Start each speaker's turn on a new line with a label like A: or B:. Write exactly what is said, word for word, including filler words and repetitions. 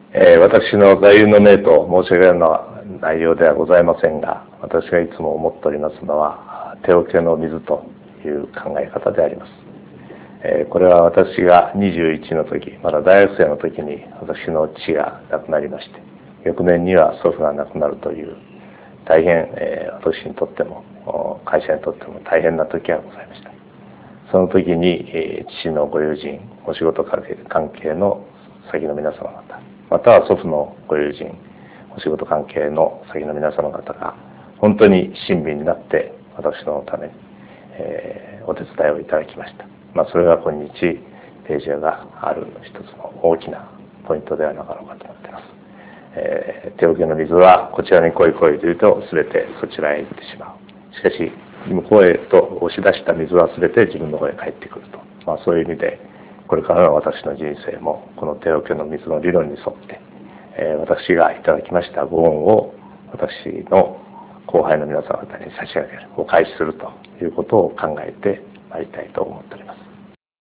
A: えー、私の座右の銘と申し上げるような内容ではございませんが、私がいつも思っておりますのは、手桶の水という考え方であります。えー、これは私がにじゅういちの時、まだ大学生の時に私の父が亡くなりまして、翌年には祖父が亡くなるという、大変、えー、私にとっても、会社にとっても大変な時がございました。その時に、えー、父のご友人、お仕事関係の先の皆様方、または祖父のご友人、お仕事関係の先の皆様方が、本当に親身になって私のために、えー、お手伝いをいただきました。まあ、それが今日、ページがある一つの大きなポイントではなかろうかと思っています。えー、手桶の水はこちらに来い来いというと全てそちらへ行ってしまう。しかし向こうへと押し出した水は全て自分の方へ帰ってくると、まあ、そういう意味でこれからの私の人生もこの手桶の水の理論に沿って、えー、私がいただきましたご恩を私の後輩の皆様方に差し上げる、お返しするということを考えてまいりたいと思っております。